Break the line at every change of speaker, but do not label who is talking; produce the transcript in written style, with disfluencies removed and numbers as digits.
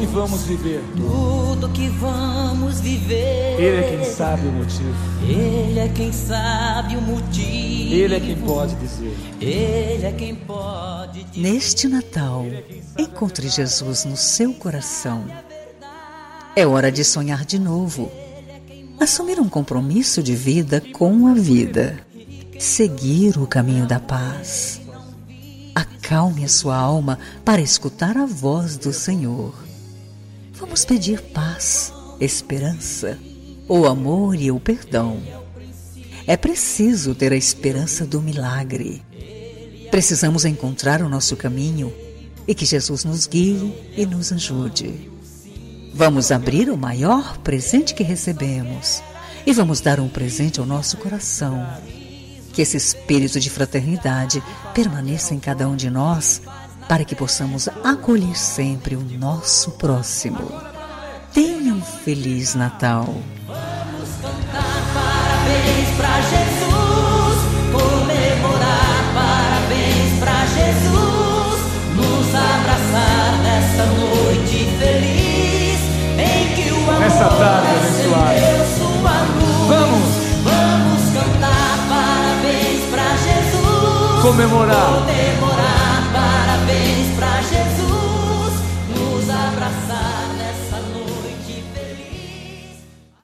vamos viver.
Tudo que vamos viver.
Ele é quem sabe o motivo.
Ele é quem sabe o motivo.
Ele é quem pode dizer.
Ele é quem pode dizer.
Neste Natal, encontre Jesus no seu coração. É hora de sonhar de novo. Assumir um compromisso de vida com a vida. Seguir o caminho da paz. Acalme a sua alma para escutar a voz do Senhor. Vamos pedir paz, esperança, o amor e o perdão. É preciso ter a esperança do milagre. Precisamos encontrar o nosso caminho e que Jesus nos guie e nos ajude. Vamos abrir o maior presente que recebemos e vamos dar um presente ao nosso coração. Que esse espírito de fraternidade permaneça em cada um de nós para que possamos acolher sempre o nosso próximo. Tenha um Feliz Natal.
Vamos cantar parabéns pra Jesus, comemorar parabéns pra Jesus, nos abraçar nessa noite feliz, em que o amor
Nessa tarde abençoada.
acendeu sua luz. Vamos cantar parabéns pra Jesus,
Comemorar
parabéns pra Jesus.